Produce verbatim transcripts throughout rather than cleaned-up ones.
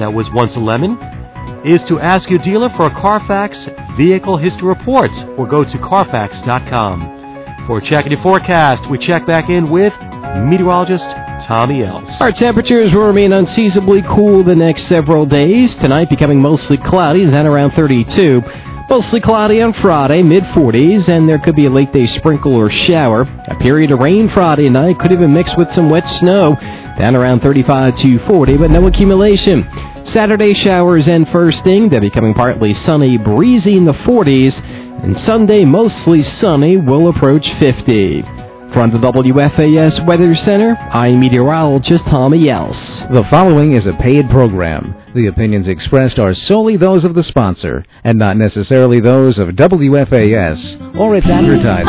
that was once a lemon is to ask your dealer for a Carfax Vehicle History Report or go to Carfax dot com. For Checking Your Forecast, we check back in with meteorologist Tommy Els. Our temperatures will remain unseasonably cool the next several days. Tonight becoming mostly cloudy, then around thirty-two. Mostly cloudy on Friday, mid forties, and there could be a late-day sprinkle or shower. A period of rain Friday night could even mix with some wet snow, down around thirty-five to forty, but no accumulation. Saturday showers and firsting, they're becoming partly sunny, breezy in the forties, and Sunday mostly sunny, will approach fifty. From the W F A S Weather Center, I'm meteorologist Tommy Els. The following is a paid program. The opinions expressed are solely those of the sponsor, and not necessarily those of W F A S or its advertisers.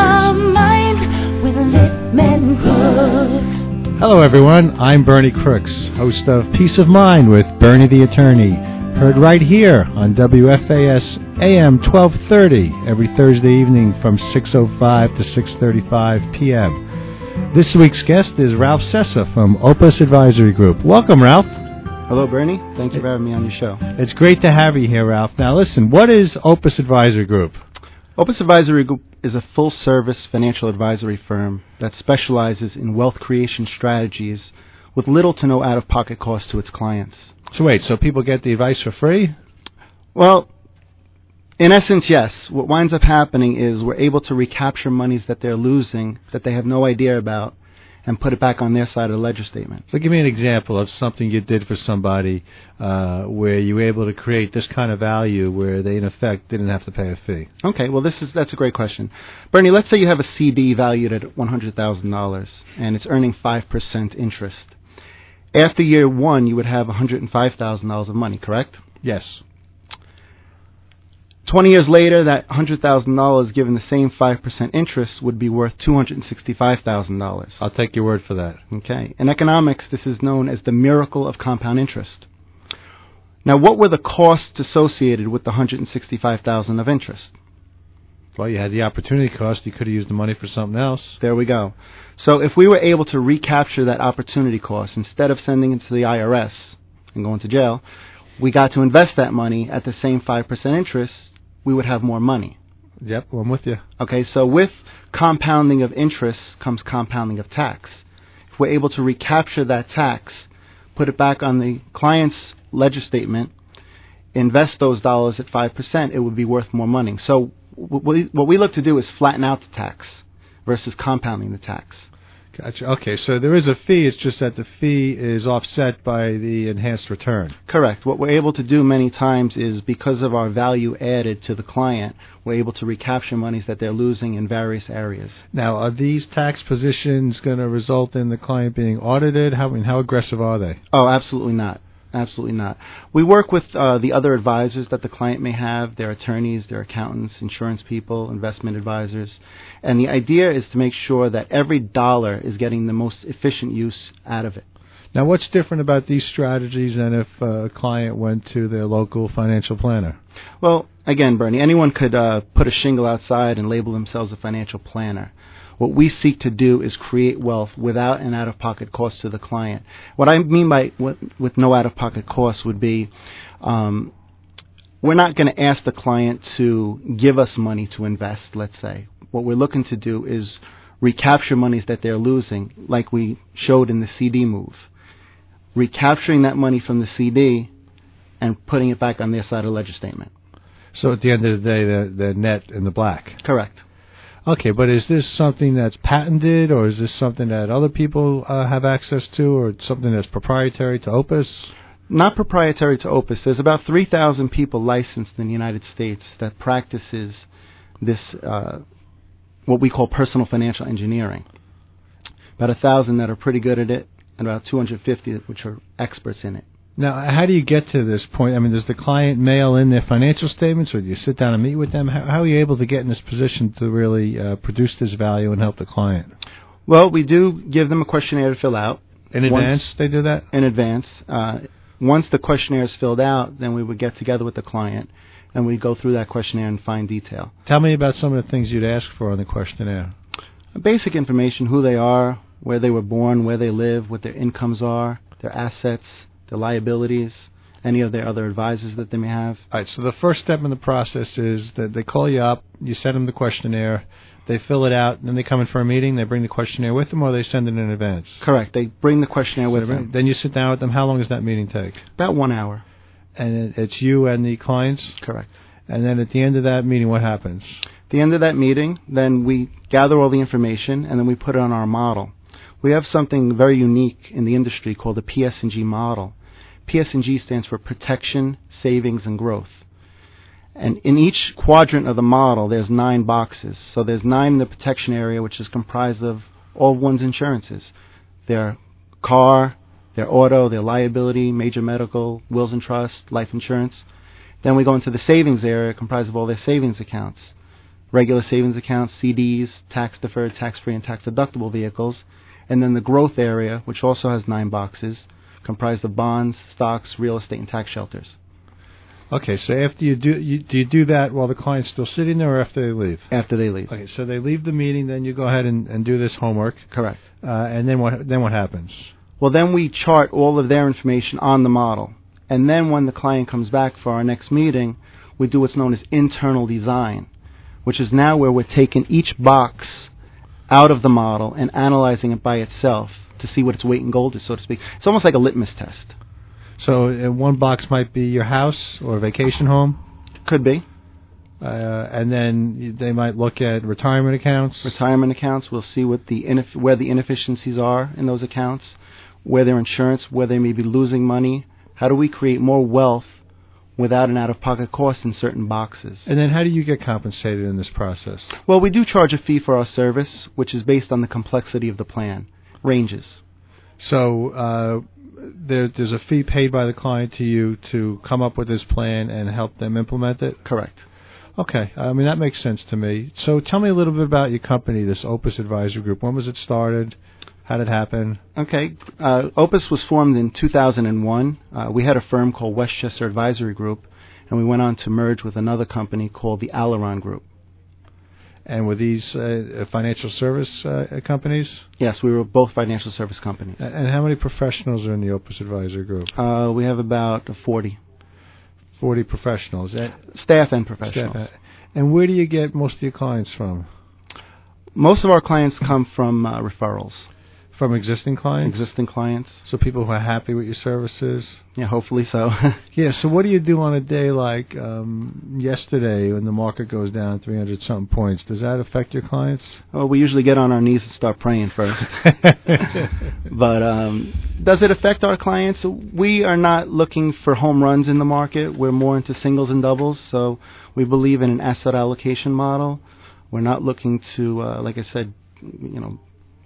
Hello, everyone. I'm Bernie Crooks, host of Peace of Mind with Bernie the Attorney, heard right here on W F A S A M twelve thirty every Thursday evening from six oh five to six thirty-five p.m. This week's guest is Ralph Sessa from Opus Advisory Group. Welcome, Ralph. Hello, Bernie. Thank you for having me on your show. It's great to have you here, Ralph. Now, listen, what is Opus Advisory Group? Opus Advisory Group is a full-service financial advisory firm that specializes in wealth creation strategies with little to no out-of-pocket cost to its clients. So wait, so people get the advice for free? Well, in essence, yes. What winds up happening is we're able to recapture monies that they're losing that they have no idea about and put it back on their side of the ledger statement. So give me an example of something you did for somebody uh, where you were able to create this kind of value where they, in effect, didn't have to pay a fee. Okay, well, this is that's a great question. Bernie, let's say you have a C D valued at one hundred thousand dollars and it's earning five percent interest. After year one, you would have one hundred five thousand dollars of money, correct? Yes. twenty years later, that one hundred thousand dollars given the same five percent interest would be worth two hundred sixty-five thousand dollars. I'll take your word for that. Okay. In economics, this is known as the miracle of compound interest. Now, what were the costs associated with the one hundred sixty-five thousand dollars of interest? Well, you had the opportunity cost. You could have used the money for something else. There we go. So if we were able to recapture that opportunity cost, instead of sending it to the I R S and going to jail, we got to invest that money at the same five percent interest, we would have more money. Yep, well, I'm with you. Okay, so with compounding of interest comes compounding of tax. If we're able to recapture that tax, put it back on the client's ledger statement, invest those dollars at five percent, it would be worth more money. So what we, what we look to do is flatten out the tax versus compounding the tax. Gotcha. Okay, so there is a fee. It's just that the fee is offset by the enhanced return. Correct. What we're able to do many times is because of our value added to the client, we're able to recapture monies that they're losing in various areas. Now, are these tax positions going to result in the client being audited? How, I mean, how aggressive are they? Oh, absolutely not. Absolutely not. We work with uh, the other advisors that the client may have, their attorneys, their accountants, insurance people, investment advisors. And the idea is to make sure that every dollar is getting the most efficient use out of it. Now, what's different about these strategies than if uh, a client went to their local financial planner? Well, again, Bernie, anyone could uh, put a shingle outside and label themselves a financial planner. What we seek to do is create wealth without an out-of-pocket cost to the client. What I mean by with, with no out-of-pocket cost would be um, we're not going to ask the client to give us money to invest, let's say. What we're looking to do is recapture monies that they're losing, like we showed in the C D move. Recapturing that money from the C D and putting it back on their side of the ledger statement. So at the end of the day, they're, they're net in the black. Correct. Okay, but is this something that's patented, or is this something that other people uh, have access to, or something that's proprietary to Opus? Not proprietary to Opus. There's about three thousand people licensed in the United States that practices this, uh, what we call personal financial engineering. About one thousand that are pretty good at it, and about two hundred fifty which are experts in it. Now, how do you get to this point? I mean, does the client mail in their financial statements, or do you sit down and meet with them? How, how are you able to get in this position to really uh, produce this value and help the client? Well, we do give them a questionnaire to fill out. In advance, Once, they do that? In advance. Uh, once the questionnaire is filled out, then we would get together with the client, and we'd go through that questionnaire in fine detail. Tell me about some of the things you'd ask for on the questionnaire. Basic information, who they are, where they were born, where they live, what their incomes are, their assets, their liabilities, any of their other advisors that they may have. All right, so the first step in the process is that they call you up, you send them the questionnaire, they fill it out, and then they come in for a meeting, they bring the questionnaire with them, or they send it in advance? Correct. They bring the questionnaire with So them. Then you sit down with them. How long does that meeting take? About one hour. And it- it's you and the clients? Correct. And then at the end of that meeting, what happens? At the end of that meeting, then we gather all the information, and then we put it on our model. We have something very unique in the industry called the P S and G model. P S and G stands for Protection, Savings, and Growth. And in each quadrant of the model, there's nine boxes. So there's nine in the protection area, which is comprised of all one's insurances. Their car, their auto, their liability, major medical, wills and trust, life insurance. Then we go into the savings area, comprised of all their savings accounts. Regular savings accounts, C Ds, tax-deferred, tax-free, and tax-deductible vehicles. And then the growth area, which also has nine boxes, comprised of bonds, stocks, real estate, and tax shelters. Okay, so after you do, you, do you do that while the client's still sitting there, or after they leave? After they leave. Okay, so they leave the meeting, then you go ahead and, and do this homework. Correct. Uh, and then what? Then what happens? Well, then we chart all of their information on the model. And then when the client comes back for our next meeting, we do what's known as internal design, which is now where we're taking each box out of the model and analyzing it by itself to see what its weight in gold is, so to speak. It's almost like a litmus test. So uh, one box might be your house or vacation home. Could be. Uh, and then they might look at retirement accounts. Retirement accounts, we'll see what the ineff- where the inefficiencies are in those accounts, where their insurance, where they may be losing money. How do we create more wealth without an out-of-pocket cost in certain boxes? And then how do you get compensated in this process? Well, we do charge a fee for our service, which is based on the complexity of the plan. Ranges. So uh, there, there's a fee paid by the client to you to come up with this plan and help them implement it? Correct. Okay. I mean, that makes sense to me. So tell me a little bit about your company, this Opus Advisory Group. When was it started? How did it happen? Okay. Uh, Opus was formed in two thousand one. Uh, we had a firm called Westchester Advisory Group, and we went on to merge with another company called the Alaron Group. And were these uh, financial service uh, companies? Yes, we were both financial service companies. And how many professionals are in the Opus Advisory Group? Uh, we have about forty. forty professionals. And Staff and professionals. Staff. And where do you get most of your clients from? Most of our clients come from uh, referrals. From existing clients? Existing clients. So people who are happy with your services? Yeah, hopefully so. Yeah, so what do you do on a day like um, yesterday when the market goes down three hundred something points? Does that affect your clients? Well, we usually get on our knees and start praying first. But um, does it affect our clients? We are not looking for home runs in the market. We're more into singles and doubles, so we believe in an asset allocation model. We're not looking to, uh, like I said, you know,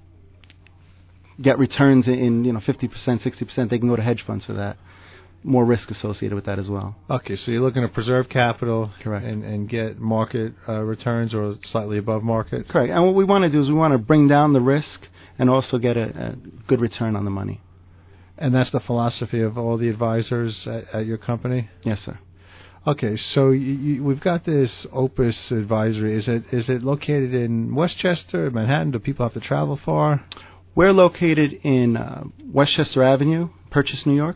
get returns in, you know, fifty percent, sixty percent. They can go to hedge funds for that. More risk associated with that as well. Okay, so you're looking to preserve capital. Correct. And, and get market uh, returns or slightly above market. Correct. And what we want to do is we want to bring down the risk and also get a, a good return on the money. And that's the philosophy of all the advisors at, at your company? Yes, sir. Okay, so you, you, we've got this Opus Advisory. Is it is it located in Westchester, Manhattan? Do people have to travel far? We're located in uh, Westchester Avenue, Purchase, New York.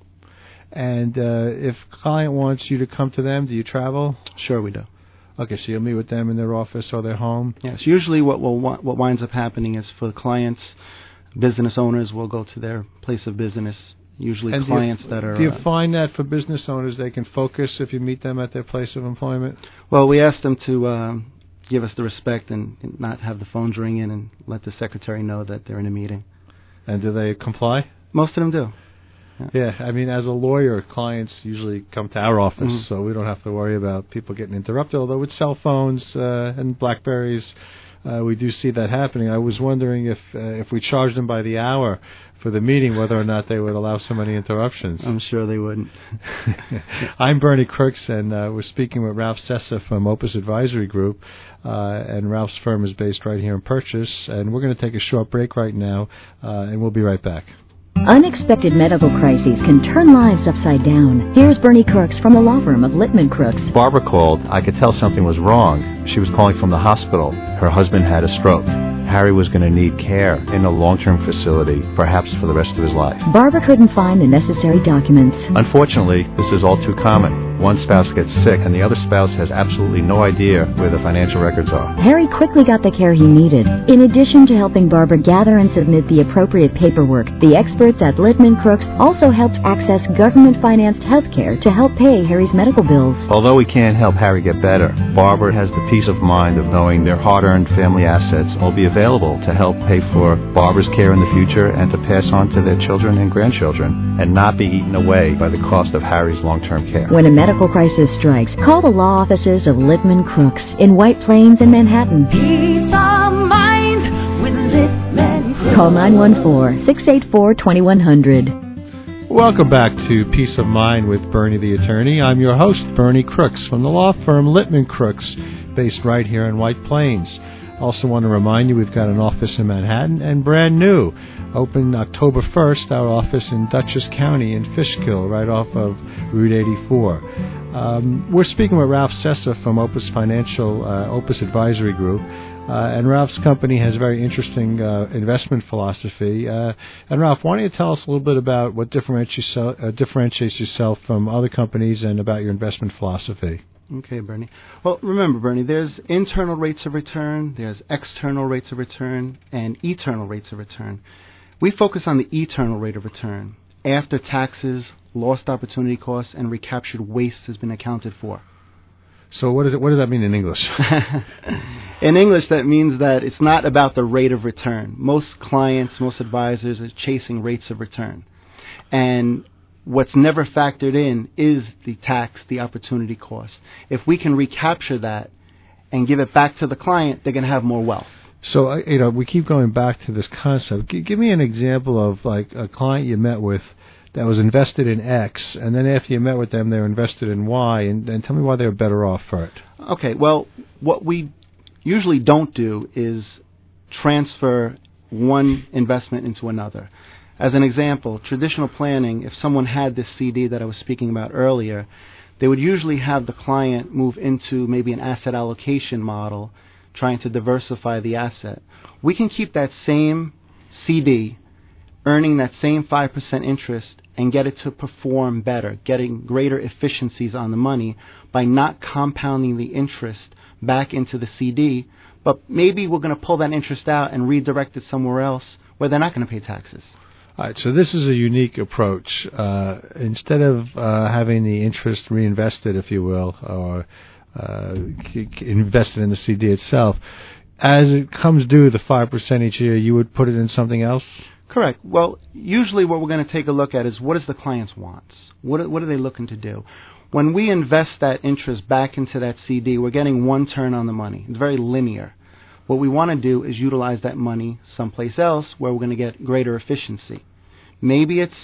And uh, if a client wants you to come to them, do you travel? Sure, we do. Okay, so you'll meet with them in their office or their home? Yes. Usually what will what winds up happening is for the clients, business owners will go to their place of business, usually and clients do you, that are... Do you uh, find that for business owners they can focus if you meet them at their place of employment? Well, we ask them to uh, give us the respect and, and not have the phones ring in and let the secretary know that they're in a meeting. And do they comply? Most of them do. Yeah. yeah, I mean, as a lawyer, clients usually come to our office, Mm-hmm. so we don't have to worry about people getting interrupted. Although with cell phones uh, and Blackberries, uh, we do see that happening. I was wondering if uh, if we charged them by the hour for the meeting, whether or not they would allow so many interruptions. I'm sure they wouldn't. I'm Bernie Crooks, and uh, we're speaking with Ralph Sessa from Opus Advisory Group, uh, and Ralph's firm is based right here in Purchase. And we're going to take a short break right now, uh, and we'll be right back. Unexpected medical crises can turn lives upside down. Here's Bernie Crooks from the law firm of Littman Crooks. Barbara called. I could tell something was wrong. She was calling from the hospital. Her husband had a stroke. Harry was going to need care in a long-term facility, perhaps for the rest of his life. Barbara couldn't find the necessary documents. Unfortunately, this is all too common. One spouse gets sick and the other spouse has absolutely no idea where the financial records are. Harry quickly got the care he needed. In addition to helping Barbara gather and submit the appropriate paperwork, the experts at Littman Crooks also helped access government-financed health care to help pay Harry's medical bills. Although we can't help Harry get better, Barbara has the peace of mind of knowing their hard-earned family assets will be available to help pay for Barbara's care in the future and to pass on to their children and grandchildren and not be eaten away by the cost of Harry's long-term care. When a medical crisis strikes, call the law offices of Littman Crooks in White Plains and Manhattan. Peace of mind with Littman Crooks. Call nine one four, six eight four, two one zero zero. Welcome back to Peace of Mind with Bernie the Attorney. I'm your host, Bernie Crooks, from the law firm Littman Crooks, based right here in White Plains. Also want to remind you we've got an office in Manhattan and brand new. Opened October first, our office in Dutchess County in Fishkill, right off of Route eighty-four. Um, we're speaking with Ralph Sessa from Opus Financial, uh, Opus Advisory Group. Uh, and Ralph's company has a very interesting uh, investment philosophy. Uh, and Ralph, why don't you tell us a little bit about what differentiates, uh, differentiates yourself from other companies and about your investment philosophy? Okay, Bernie. Well, remember, Bernie, there's internal rates of return, there's external rates of return, and eternal rates of return. We focus on the eternal rate of return. After taxes, lost opportunity costs, and recaptured waste has been accounted for. So what, is it, what does that mean in English? In English, that means that it's not about the rate of return. Most clients, most advisors are chasing rates of return. And what's never factored in is the tax, the opportunity cost. If we can recapture that and give it back to the client, they're going to have more wealth. So, uh, you know, we keep going back to this concept. G- give me an example of, like, a client you met with that was invested in X, and then after you met with them, they were invested in Y, and, and tell me why they were better off for it. Okay, well, what we usually don't do is transfer one investment into another. As an example, traditional planning, if someone had this C D that I was speaking about earlier, they would usually have the client move into maybe an asset allocation model, trying to diversify the asset. We can keep that same C D, earning that same five percent interest, and get it to perform better, getting greater efficiencies on the money by not compounding the interest back into the C D, but maybe we're going to pull that interest out and redirect it somewhere else where they're not going to pay taxes. All right, so this is a unique approach. Uh, instead of uh, having the interest reinvested, if you will, or uh, invested in the C D itself, as it comes due, the five percent each year, you would put it in something else? Correct. Well, usually what we're going to take a look at is what is the client's wants? What are, what are they looking to do? When we invest that interest back into that C D, we're getting one turn on the money. It's very linear. What we want to do is utilize that money someplace else where we're going to get greater efficiency. Maybe it's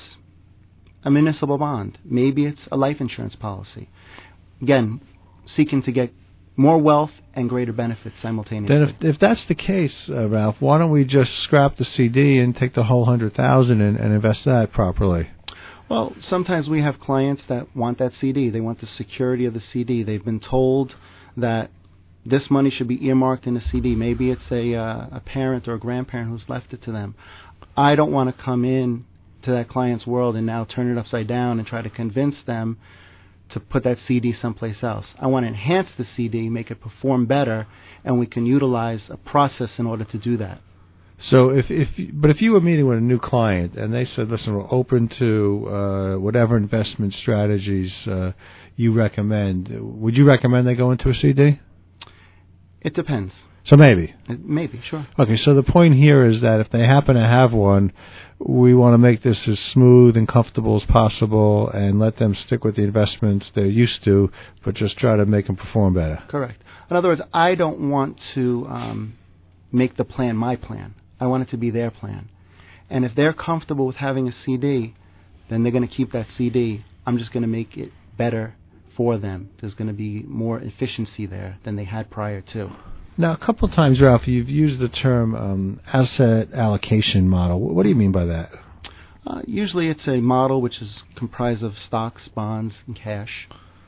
a municipal bond. Maybe it's a life insurance policy. Again, seeking to get more wealth and greater benefits simultaneously. Then if, if that's the case, uh, Ralph, why don't we just scrap the C D and take the whole one hundred thousand dollars and, and invest that properly? Well, sometimes we have clients that want that C D. They want the security of the C D. They've been told that this money should be earmarked in a C D. Maybe it's a uh, a parent or a grandparent who's left it to them. I don't want to come in to that client's world and now turn it upside down and try to convince them to put that C D someplace else. I want to enhance the C D, make it perform better, and we can utilize a process in order to do that. So, if if but if you were meeting with a new client and they said, "Listen, we're open to uh, whatever investment strategies uh, you recommend," would you recommend they go into a C D? It depends. So maybe. Maybe, sure. Okay, so the point here is that if they happen to have one, we want to make this as smooth and comfortable as possible and let them stick with the investments they're used to, but just try to make them perform better. Correct. In other words, I don't want to um, make the plan my plan. I want it to be their plan. And if they're comfortable with having a C D, then they're going to keep that C D. I'm just going to make it better for them. There's going to be more efficiency there than they had prior to. Now, a couple of times, Ralph, you've used the term um, asset allocation model. What do you mean by that? Uh, usually it's a model which is comprised of stocks, bonds, and cash.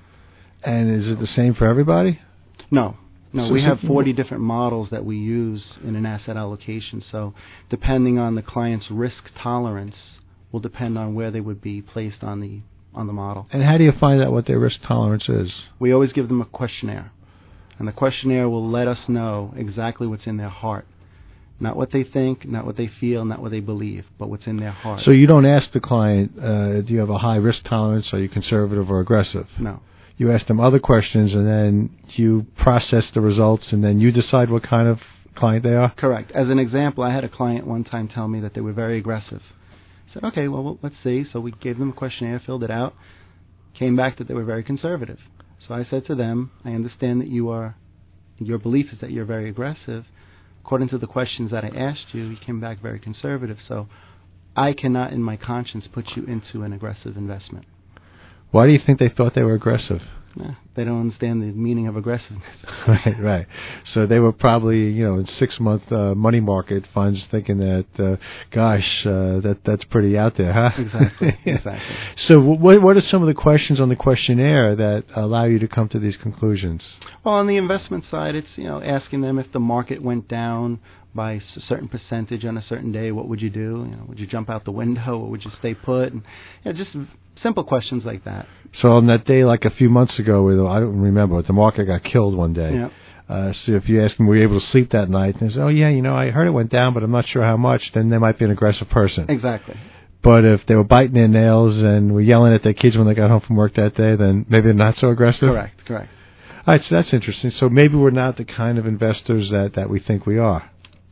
And is it the same for everybody? No. No, So we so- have forty different models that we use in an asset allocation. So depending on the client's risk tolerance will depend on where they would be placed on the on the model. And how do you find out what their risk tolerance is? We always give them a questionnaire. And the questionnaire will let us know exactly what's in their heart. Not what they think, not what they feel, not what they believe, but what's in their heart. So you don't ask the client, uh, do you have a high risk tolerance? Are you conservative or aggressive? No. You ask them other questions, and then you process the results, and then you decide what kind of client they are? Correct. As an example, I had a client one time tell me that they were very aggressive. I said, okay, well, let's see. So we gave them a questionnaire, filled it out, came back that they were very conservative. So I said to them, I understand that you are, your belief is that you're very aggressive. According to the questions that I asked you, you came back very conservative. So I cannot, in my conscience, put you into an aggressive investment. Why do you think they thought they were aggressive? Eh, they don't understand the meaning of aggressiveness. Right, right. So they were probably, you know, in six-month uh, money market funds thinking that, uh, gosh, uh, that that's pretty out there, huh? Exactly, exactly. So what what are some of the questions on the questionnaire that allow you to come to these conclusions? Well, on the investment side, it's, you know, asking them if the market went down by a certain percentage on a certain day, what would you do? You know, would you jump out the window, or would you stay put? And, you know, just simple questions like that. So on that day, like a few months ago, where I don't remember, but the market got killed one day. Yeah. Uh, so if you ask them, were you able to sleep that night? And they say, oh, yeah, you know, I heard it went down, but I'm not sure how much. Then they might be an aggressive person. Exactly. But if they were biting their nails and were yelling at their kids when they got home from work that day, then maybe they're not so aggressive? Correct, correct. All right, so that's interesting. So maybe we're not the kind of investors that, that we think we are.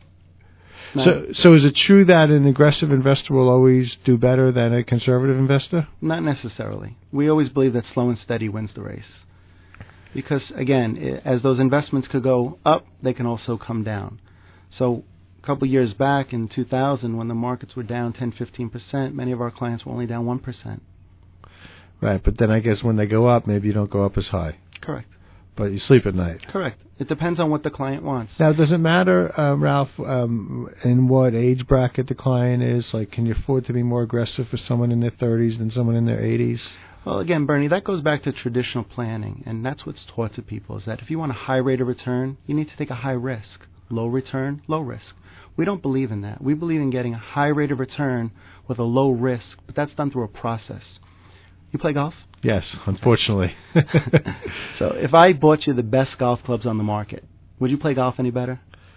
No. So, so is it true that an aggressive investor will always do better than a conservative investor? Not necessarily. We always believe that slow and steady wins the race. Because, again, I as those investments could go up, they can also come down. So a couple of years back in two thousand, when the markets were down ten, fifteen percent, many of our clients were only down one percent. Right, but then I guess when they go up, maybe you don't go up as high. Correct. But you sleep at night. Correct. It depends on what the client wants. Now, does it matter, uh, Ralph, um, in what age bracket the client is? Like, can you afford to be more aggressive for someone in their thirties than someone in their eighties? Well, again, Bernie, that goes back to traditional planning, and that's what's taught to people, is that if you want a high rate of return, you need to take a high risk. Low return, low risk. We don't believe in that. We believe in getting a high rate of return with a low risk, but that's done through a process. You play golf? Yes, unfortunately. So if I bought you the best golf clubs on the market, would you play golf any better?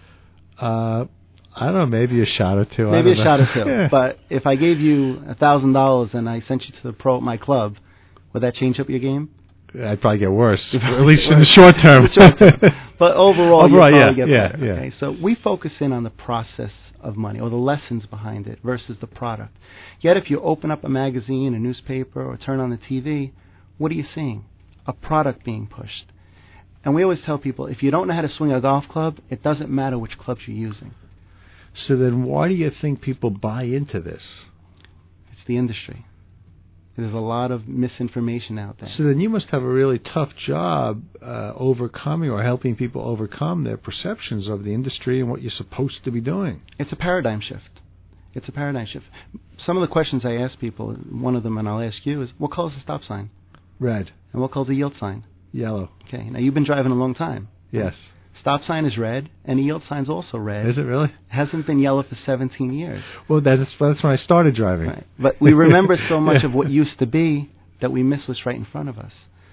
Uh, I don't know, maybe a shot or two. Maybe I a don't shot know. or two. Yeah. But if I gave you a thousand dollars and I sent you to the pro at my club, would that change up your game? I'd probably get worse, at least in the short term. The short term. But overall, Overall, you'll probably yeah, get yeah, better. yeah. Okay? So we focus in on the process of money, or the lessons behind it, versus the product. Yet if you open up a magazine, a newspaper, or turn on the T V, what are you seeing? A product being pushed. And we always tell people, if you don't know how to swing a golf club, it doesn't matter which clubs you're using. So then why do you think people buy into this? It's the industry. There's a lot of misinformation out there. So then you must have a really tough job uh, overcoming or helping people overcome their perceptions of the industry and what you're supposed to be doing. It's a paradigm shift. It's a paradigm shift. Some of the questions I ask people, one of them, and I'll ask you, is what color is a stop sign? Red. And what color is a yield sign? Yellow. Okay, now you've been driving a long time. Yes. Stop sign is red, and a yield sign's also red. Is it really? It hasn't been yellow for seventeen years. Well, that's, that's when I started driving. Right. But we remember so much of what used to be that we miss what's right in front of us.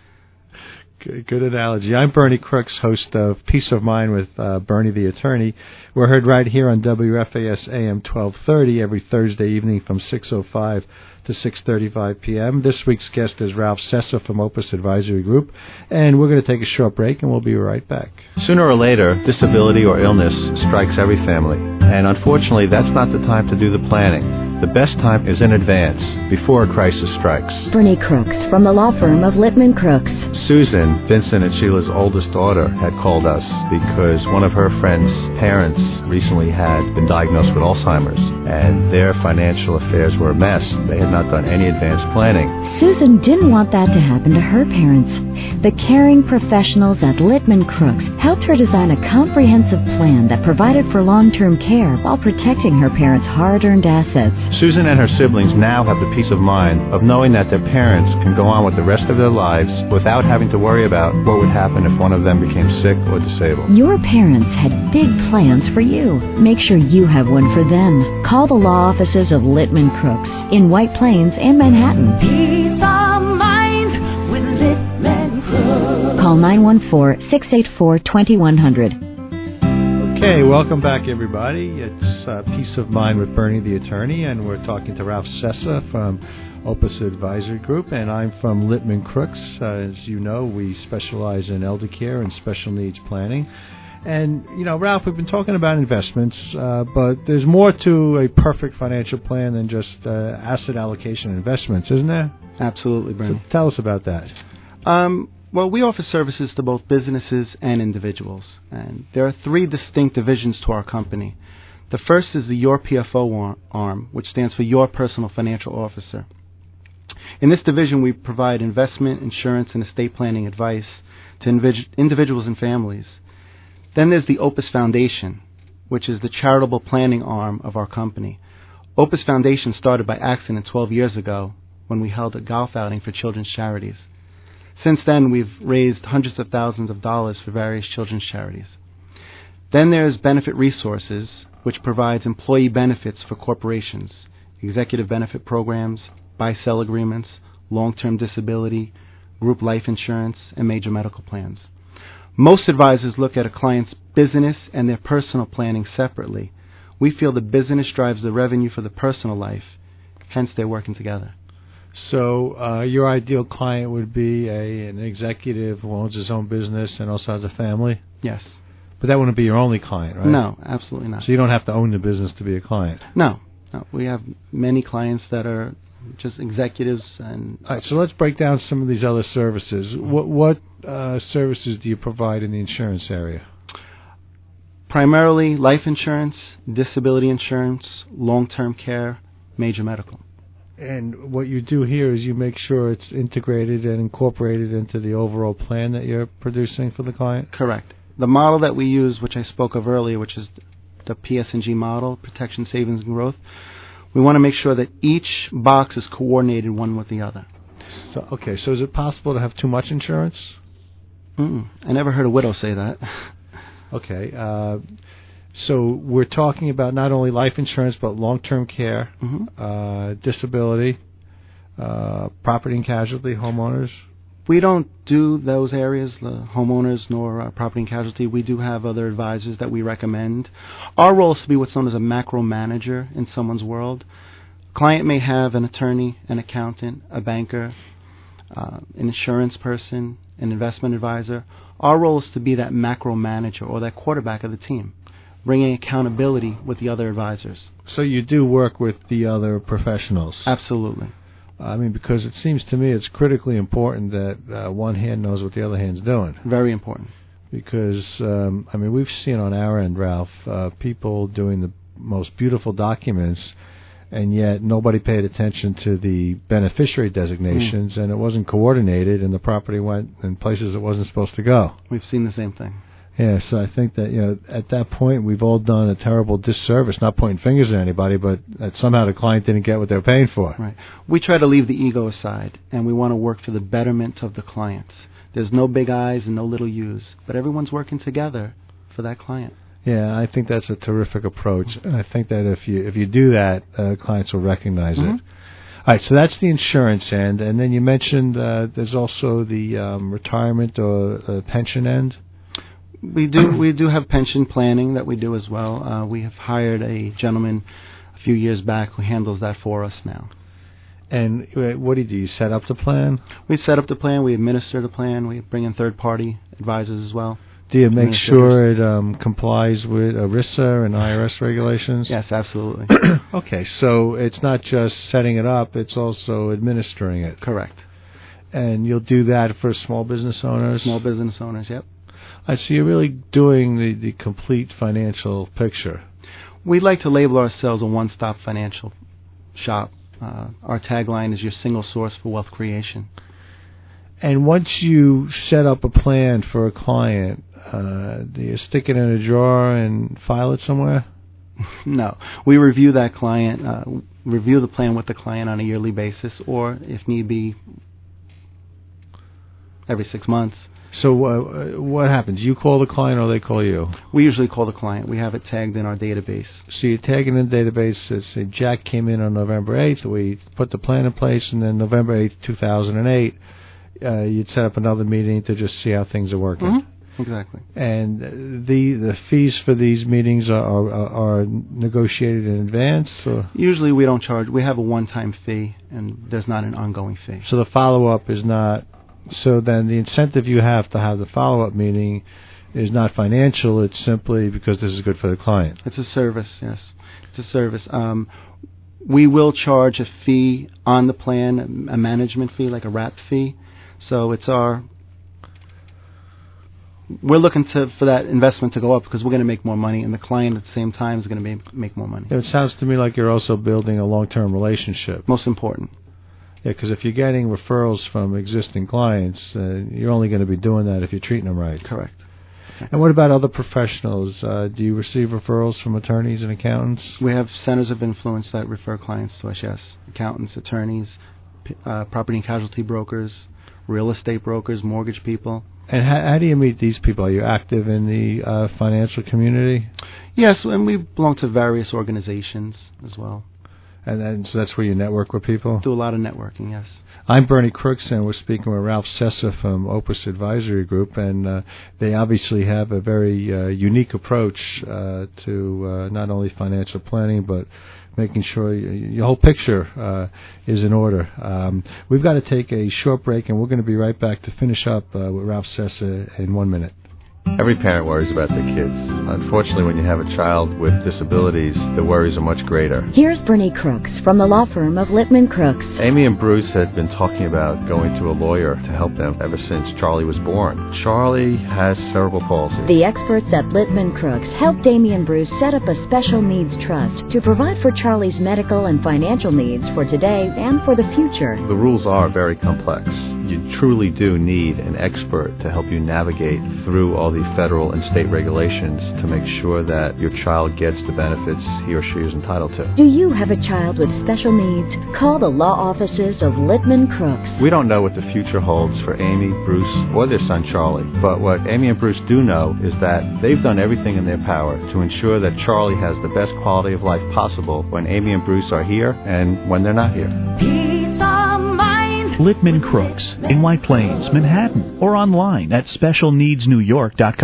Good, good analogy. I'm Bernie Crooks, host of Peace of Mind with uh, Bernie the Attorney. We're heard right here on W F A S A M twelve thirty every Thursday evening from six oh five to six thirty-five p.m. This week's guest is Ralph Sessa from Opus Advisory Group, and we're going to take a short break, and we'll be right back. Sooner or later, disability or illness strikes every family, and unfortunately, that's not the time to do the planning. The best time is in advance, before a crisis strikes. Bernie Crooks from the law firm of Littman Crooks. Susan, Vincent and Sheila's oldest daughter, had called us because one of her friend's parents recently had been diagnosed with Alzheimer's, and their financial affairs were a mess. They had not done any advanced planning. Susan didn't want that to happen to her parents. The caring professionals at Littman Crooks helped her design a comprehensive plan that provided for long-term care while protecting her parents' hard-earned assets. Susan and her siblings now have the peace of mind of knowing that their parents can go on with the rest of their lives without having to worry about what would happen if one of them became sick or disabled. Your parents had big plans for you. Make sure you have one for them. Call the law offices of Littman Crooks in White Plains and Manhattan. Peace of mind with Littman Crooks. Call nine one four, six eight four, two one zero zero. Okay, welcome back, everybody. It's uh, Peace of Mind with Bernie the Attorney, and we're talking to Ralph Sessa from Opus Advisory Group, and I'm from Littman Crooks. Uh, as you know, we specialize in elder care and special needs planning. And, you know, Ralph, we've been talking about investments, uh, but there's more to a perfect financial plan than just uh, asset allocation and investments, isn't there? Absolutely, Bernie. So tell us about that. Um, well, we offer services to both businesses and individuals, and there are three distinct divisions to our company. The first is the Your P F O arm, which stands for Your Personal Financial Officer. In this division, we provide investment, insurance, and estate planning advice to invid- individuals and families. Then there's the Opus Foundation, which is the charitable planning arm of our company. Opus Foundation started by accident twelve years ago when we held a golf outing for children's charities. Since then, we've raised hundreds of thousands of dollars for various children's charities. Then there's Benefit Resources, which provides employee benefits for corporations, executive benefit programs, buy-sell agreements, long-term disability, group life insurance, and major medical plans. Most advisors look at a client's business and their personal planning separately. We feel the business drives the revenue for the personal life, hence they're working together. So uh, your ideal client would be a an executive who owns his own business and also has a family? Yes. But that wouldn't be your only client, right? No, absolutely not. So you don't have to own the business to be a client? No. no. We have many clients that are just executives. And all right, so let's break down some of these other services. What, what uh, services do you provide in the insurance area? Primarily life insurance, disability insurance, long-term care, major medical. And what you do here is you make sure it's integrated and incorporated into the overall plan that you're producing for the client? Correct. The model that we use, which I spoke of earlier, which is the P S and G model, Protection, Savings, and Growth, we want to make sure that each box is coordinated one with the other. So, okay, so is it possible to have too much insurance? Mm-mm. I never heard a widow say that. Okay, uh, so we're talking about not only life insurance but long-term care, mm-hmm. uh, disability, uh, property and casualty, homeowners. We don't do those areas, the homeowners nor uh, property and casualty. We do have other advisors that we recommend. Our role is to be what's known as a macro manager in someone's world. A client may have an attorney, an accountant, a banker, uh, an insurance person, an investment advisor. Our role is to be that macro manager or that quarterback of the team, bringing accountability with the other advisors. So you do work with the other professionals? Absolutely. I mean, because it seems to me it's critically important that uh, one hand knows what the other hand's doing. Very important. Because, um, I mean, we've seen on our end, Ralph, uh, people doing the most beautiful documents, and yet nobody paid attention to the beneficiary designations, mm. and it wasn't coordinated, and the property went in places it wasn't supposed to go. We've seen the same thing. Yeah, so I think that, you know, at that point we've all done a terrible disservice, not pointing fingers at anybody, but that somehow the client didn't get what they were paying for. Right. We try to leave the ego aside, and we want to work for the betterment of the clients. There's no big I's and no little U's, but everyone's working together for that client. Yeah, I think that's a terrific approach. And I think that if you if you do that, uh, clients will recognize mm-hmm. it. All right, so that's the insurance end, and then you mentioned uh, there's also the um, retirement or uh, pension end. We do we do have pension planning that we do as well. Uh, we have hired a gentleman a few years back who handles that for us now. And what do you do? You set up the plan? We set up the plan. We administer the plan. We bring in third-party advisors as well. Do you make sure it um, complies with ERISA and I R S regulations? Yes, absolutely. Okay, so it's not just setting it up, it's also administering it. Correct. And you'll do that for small business owners? Small business owners, yep. I see you're really doing the, the complete financial picture. We'd like to label ourselves a one-stop financial shop. Uh, our tagline is your single source for wealth creation. And once you set up a plan for a client, uh, do you stick it in a drawer and file it somewhere? No. We review that client, uh, review the plan with the client on a yearly basis, or if need be, every six months. So uh, what happens? You call the client or they call you? We usually call the client. We have it tagged in our database. So you tag it in the database, says, say, Jack came in on November eighth, we put the plan in place, and then November eighth, two thousand eight, uh, you'd set up another meeting to just see how things are working. Mm-hmm. Exactly. And the the fees for these meetings are, are, are negotiated in advance? Or? Usually we don't charge. We have a one-time fee, and there's not an ongoing fee. So the follow-up is not... So then the incentive you have to have the follow-up meeting is not financial, it's simply because this is good for the client. It's a service, yes. It's a service. Um, we will charge a fee on the plan, a management fee, like a wrap fee. So it's our... We're looking to for that investment to go up because we're going to make more money, and the client at the same time is going to make more money. It sounds to me like you're also building a long-term relationship. Most important. Yeah, because if you're getting referrals from existing clients, uh, you're only going to be doing that if you're treating them right. Correct. And what about other professionals? Uh, do you receive referrals from attorneys and accountants? We have centers of influence that refer clients to us, yes. Accountants, attorneys, uh, property and casualty brokers, real estate brokers, mortgage people. And how, how do you meet these people? Are you active in the uh, financial community? Yes, and we belong to various organizations as well. And then, so that's where you network with people? Do a lot of networking, yes. I'm Bernie Crooks, and we're speaking with Ralph Sessa from Opus Advisory Group, and uh, they obviously have a very uh, unique approach uh, to uh, not only financial planning, but making sure y- your whole picture uh, is in order. Um, we've got to take a short break, and we're going to be right back to finish up uh, with Ralph Sessa in one minute. Every parent worries about their kids. Unfortunately, when you have a child with disabilities, the worries are much greater. Here's Bernie Crooks from the law firm of Littman Crooks. Amy and Bruce had been talking about going to a lawyer to help them ever since Charlie was born. Charlie has cerebral palsy. The experts at Littman Crooks helped Amy and Bruce set up a special needs trust to provide for Charlie's medical and financial needs for today and for the future. The rules are very complex. You truly do need an expert to help you navigate through all the federal and state regulations to make sure that your child gets the benefits he or she is entitled to. Do you have a child with special needs? Call the law offices of Littman Crooks. We don't know what the future holds for Amy, Bruce, or their son Charlie, but what Amy and Bruce do know is that they've done everything in their power to ensure that Charlie has the best quality of life possible when Amy and Bruce are here and when they're not here. Peace of mind. Littman Crooks in White Plains, Manhattan, or online at special needs new york dot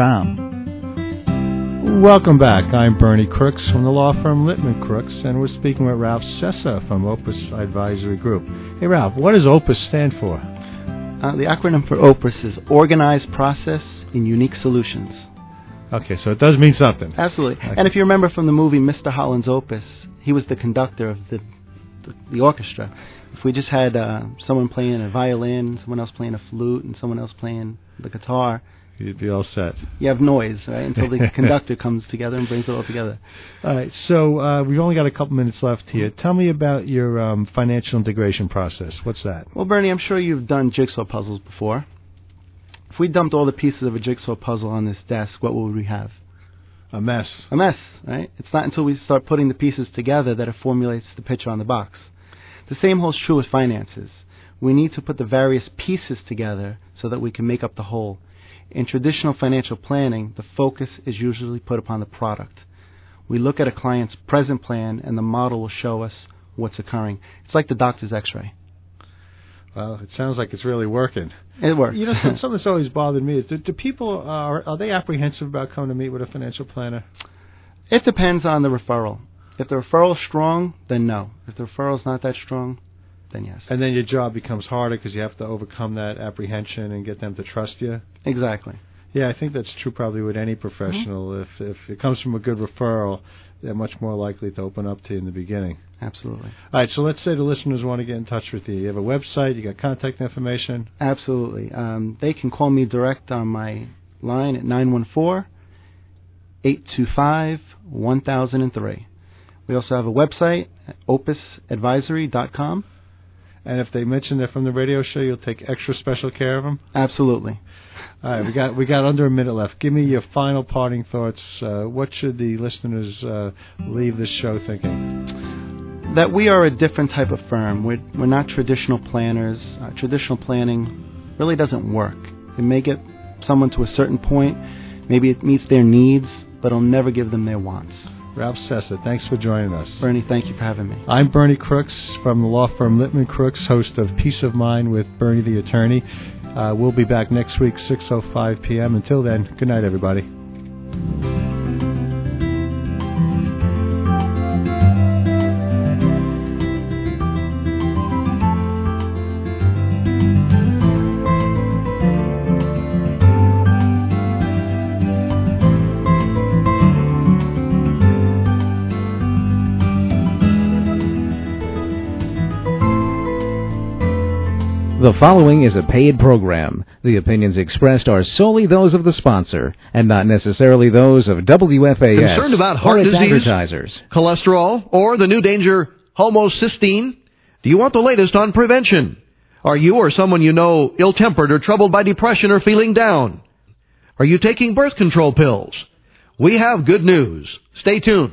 com. Welcome back. I'm Bernie Crooks from the law firm Littman Crooks, and we're speaking with Ralph Sessa from Opus Advisory Group. Hey, Ralph, what does Opus stand for? Uh, the acronym for Opus is Organized Process in Unique Solutions. Okay, so it does mean something. Absolutely. Okay. And if you remember from the movie Mister Holland's Opus, he was the conductor of the the, the orchestra. If we just had uh, someone playing a violin, someone else playing a flute, and someone else playing the guitar, you'd be all set. You have noise, right, until the conductor comes together and brings it all together. All right, so uh, we've only got a couple minutes left here. Tell me about your um, financial integration process. What's that? Well, Bernie, I'm sure you've done jigsaw puzzles before. If we dumped all the pieces of a jigsaw puzzle on this desk, what would we have? A mess. A mess, right? It's not until we start putting the pieces together that it formulates the picture on the box. The same holds true with finances. We need to put the various pieces together so that we can make up the whole. In traditional financial planning, the focus is usually put upon the product. We look at a client's present plan, and the model will show us what's occurring. It's like the doctor's x-ray. Well, it sounds like it's really working. It works. You know, something that's always bothered me is, do, do people, uh, are, are they apprehensive about coming to meet with a financial planner? It depends on the referral. If the referral is strong, then no. If the referral is not that strong, then yes. And then your job becomes harder because you have to overcome that apprehension and get them to trust you? Exactly. Yeah, I think that's true probably with any professional. Mm-hmm. If if it comes from a good referral, they're much more likely to open up to you in the beginning. Absolutely. All right, so let's say the listeners want to get in touch with you. You have a website, you got contact information? Absolutely. Um, they can call me direct on my line at nine one four, eight two five, one thousand three. We also have a website at opus advisory dot com. And if they mention they're from the radio show, you'll take extra special care of them? Absolutely. All right, we got we got under a minute left. Give me your final parting thoughts. Uh, what should the listeners uh, leave this show thinking? That we are a different type of firm. We're, we're not traditional planners. Uh, traditional planning really doesn't work. It may get someone to a certain point. Maybe it meets their needs, but it'll never give them their wants. Ralph Sessa, thanks for joining us. Bernie, thank you for having me. I'm Bernie Crooks from the law firm Littman Crooks, host of Peace of Mind with Bernie the Attorney. Uh, we'll be back next week, six oh five p.m. Until then, good night, everybody. The following is a paid program. The opinions expressed are solely those of the sponsor and not necessarily those of W F A S Concerned about heart or its disease, advertisers. cholesterol, or the new danger, homocysteine? Do you want the latest on prevention? Are you or someone you know ill-tempered or troubled by depression or feeling down? Are you taking birth control pills? We have good news. Stay tuned.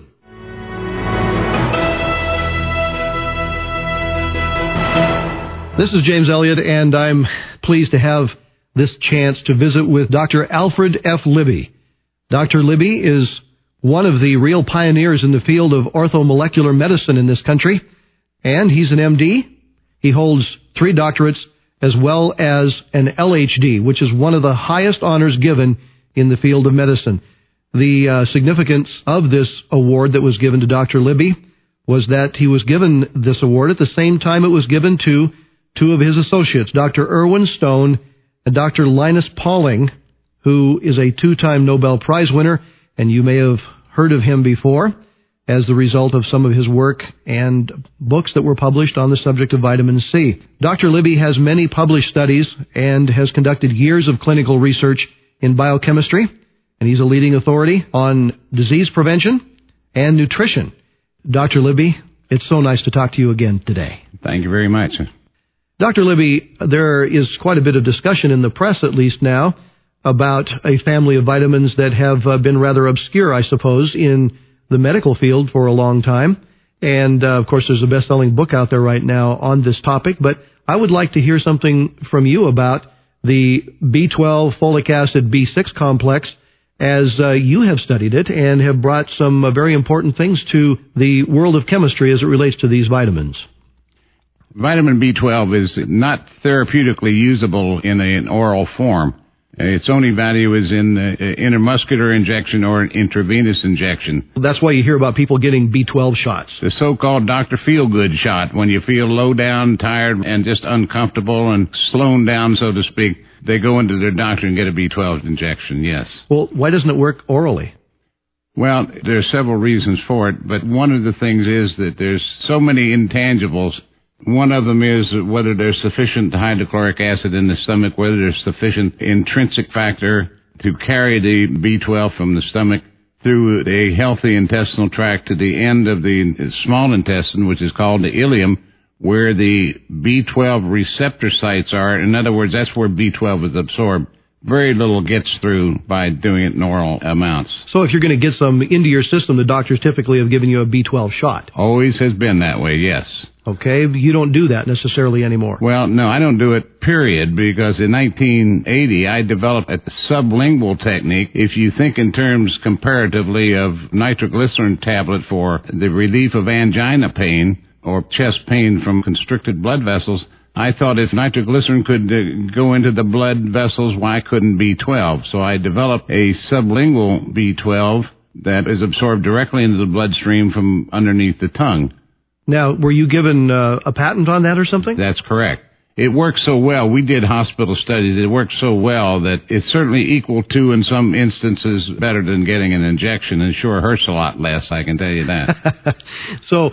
This is James Elliott, and I'm pleased to have this chance to visit with Doctor Alfred F. Libby. Doctor Libby is one of the real pioneers in the field of orthomolecular medicine in this country, and he's an M D. He holds three doctorates as well as an L H D, which is one of the highest honors given in the field of medicine. The uh, significance of this award that was given to Doctor Libby was that he was given this award at the same time it was given to two of his associates, Doctor Irwin Stone and Doctor Linus Pauling, who is a two-time Nobel Prize winner, and you may have heard of him before as the result of some of his work and books that were published on the subject of vitamin C. Doctor Libby has many published studies and has conducted years of clinical research in biochemistry, and he's a leading authority on disease prevention and nutrition. Doctor Libby, it's so nice to talk to you again today. Thank you very much. Doctor Libby, there is quite a bit of discussion in the press, at least now, about a family of vitamins that have uh, been rather obscure, I suppose, in the medical field for a long time. And, uh, of course, there's a best-selling book out there right now on this topic. But I would like to hear something from you about the B twelve, folic acid, B six complex, as uh, you have studied it and have brought some uh, very important things to the world of chemistry as it relates to these vitamins. Vitamin B twelve is not therapeutically usable in an oral form. Its only value is in uh, intramuscular injection or intravenous injection. That's why you hear about people getting B twelve shots. The so-called Doctor Feel-Good shot, when you feel low down, tired, and just uncomfortable and slowed down, so to speak, they go into their doctor and get a B twelve injection, yes. Well, why doesn't it work orally? Well, there are several reasons for it, but one of the things is that there's so many intangibles. One of them is whether there's sufficient hydrochloric acid in the stomach, whether there's sufficient intrinsic factor to carry the B twelve from the stomach through a healthy intestinal tract to the end of the small intestine, which is called the ileum, where the B twelve receptor sites are. In other words, that's where B twelve is absorbed. Very little gets through by doing it in oral amounts. So if you're going to get some into your system, the doctors typically have given you a B twelve shot. Always has been that way, yes. Okay, you don't do that necessarily anymore. Well, no, I don't do it, period, because in nineteen eighty I developed a sublingual technique. If you think in terms comparatively of nitroglycerin tablet for the relief of angina pain or chest pain from constricted blood vessels, I thought if nitroglycerin could uh, go into the blood vessels, why couldn't B twelve? So I developed a sublingual B twelve that is absorbed directly into the bloodstream from underneath the tongue. Now, were you given uh, a patent on that or something? That's correct. It works so well. We did hospital studies. It works so well that it's certainly equal to, in some instances, better than getting an injection. And sure hurts a lot less, I can tell you that. So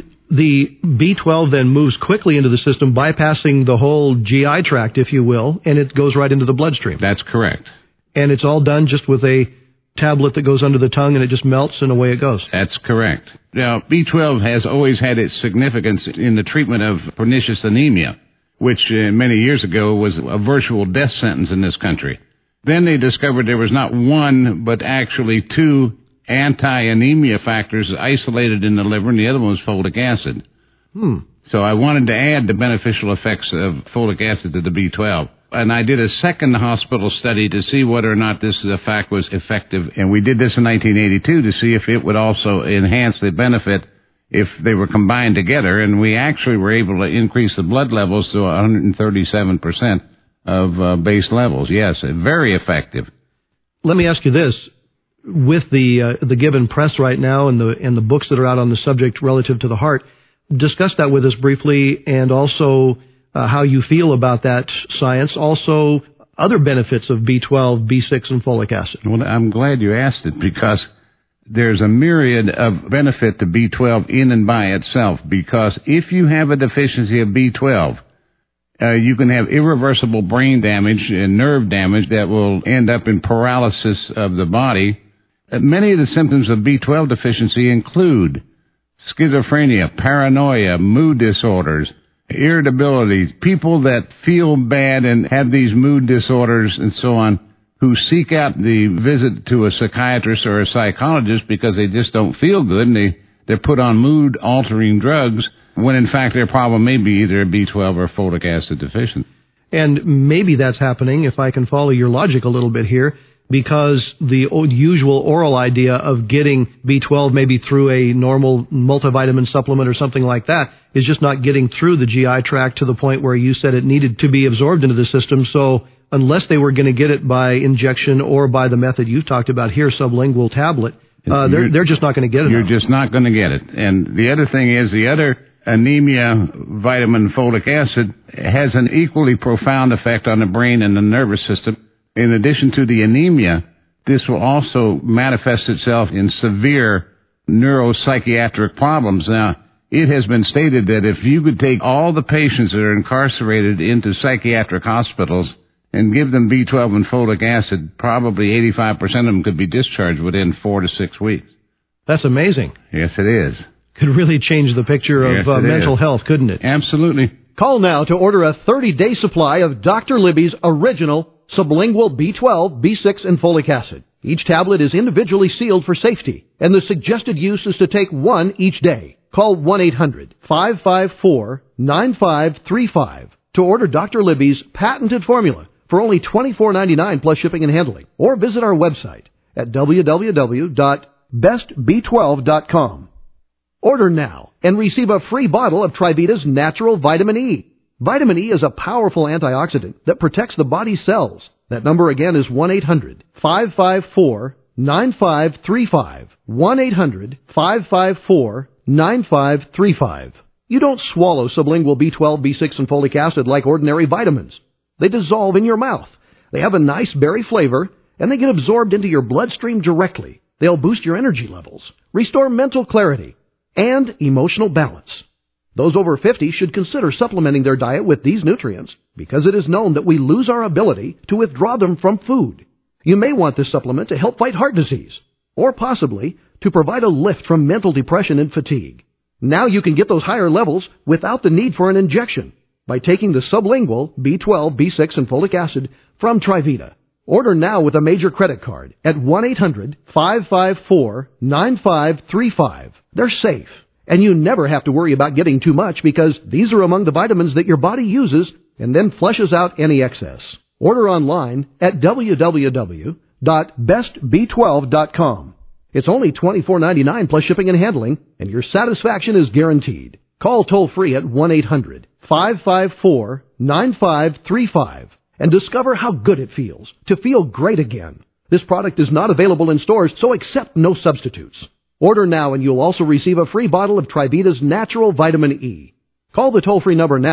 the B twelve then moves quickly into the system, bypassing the whole G I tract, if you will, and it goes right into the bloodstream. That's correct. And it's all done just with a tablet that goes under the tongue, and it just melts, and away it goes. That's correct. Now, B twelve has always had its significance in the treatment of pernicious anemia, which uh, many years ago was a virtual death sentence in this country. Then they discovered there was not one, but actually two anti-anemia factors isolated in the liver, and the other one was folic acid. Hmm. So I wanted to add the beneficial effects of folic acid to the B twelve. And I did a second hospital study to see whether or not this fact was effective. And we did this in nineteen eighty-two to see if it would also enhance the benefit if they were combined together. And we actually were able to increase the blood levels to one hundred thirty-seven percent of uh, base levels. Yes, very effective. Let me ask you this. With the uh, the Gibbon Press right now and the and the books that are out on the subject relative to the heart, discuss that with us briefly, and also uh, how you feel about that science. Also, other benefits of B twelve, B six, and folic acid. Well, I'm glad you asked it, because there's a myriad of benefit to B twelve in and by itself. Because if you have a deficiency of B twelve, uh, you can have irreversible brain damage and nerve damage that will end up in paralysis of the body. Uh, many of the symptoms of B twelve deficiency include schizophrenia, paranoia, mood disorders, irritability, people that feel bad and have these mood disorders and so on, who seek out the visit to a psychiatrist or a psychologist because they just don't feel good, and they, they're put on mood-altering drugs when in fact their problem may be either a B twelve or folic acid deficient. And maybe that's happening, if I can follow your logic a little bit here, because the usual oral idea of getting B twelve maybe through a normal multivitamin supplement or something like that is just not getting through the G I tract to the point where you said it needed to be absorbed into the system. So unless they were going to get it by injection or by the method you've talked about here, sublingual tablet, uh, they're, they're just not going to get it. You're enough. just not going to get it. And the other thing is, the other anemia vitamin folic acid has an equally profound effect on the brain and the nervous system. In addition to the anemia, this will also manifest itself in severe neuropsychiatric problems. Now, it has been stated that if you could take all the patients that are incarcerated into psychiatric hospitals and give them B twelve and folic acid, probably eighty-five percent of them could be discharged within four to six weeks. That's amazing. Yes, it is. Could really change the picture of yes, uh, mental is. health, couldn't it? Absolutely. Call now to order a thirty-day supply of Doctor Libby's original sublingual B twelve, B six, and folic acid. Each tablet is individually sealed for safety, and the suggested use is to take one each day. Call one eight hundred, five five four, nine five three five to order Doctor Libby's patented formula for only twenty-four ninety-nine plus shipping and handling, or visit our website at w w w dot best b twelve dot com. Order now and receive a free bottle of Trivita's natural vitamin E. Vitamin E is a powerful antioxidant that protects the body's cells. That number again is one eight hundred, five five four, nine five three five. one eight hundred, five five four, nine five three five. You don't swallow sublingual B twelve, B six, and folic acid like ordinary vitamins. They dissolve in your mouth. They have a nice berry flavor, and they get absorbed into your bloodstream directly. They'll boost your energy levels, restore mental clarity, and emotional balance. Those over fifty should consider supplementing their diet with these nutrients, because it is known that we lose our ability to withdraw them from food. You may want this supplement to help fight heart disease, or possibly to provide a lift from mental depression and fatigue. Now you can get those higher levels without the need for an injection by taking the sublingual B twelve, B six, and folic acid from Trivita. Order now with a major credit card at one eight hundred, five five four, nine five three five. They're safe, and you never have to worry about getting too much, because these are among the vitamins that your body uses and then flushes out any excess. Order online at w w w dot best b twelve dot com. It's only twenty-four ninety-nine plus shipping and handling, and your satisfaction is guaranteed. Call toll-free at one eight hundred, five five four, nine five three five and discover how good it feels to feel great again. This product is not available in stores, so accept no substitutes. Order now and you'll also receive a free bottle of Trivita's natural vitamin E. Call the toll-free number now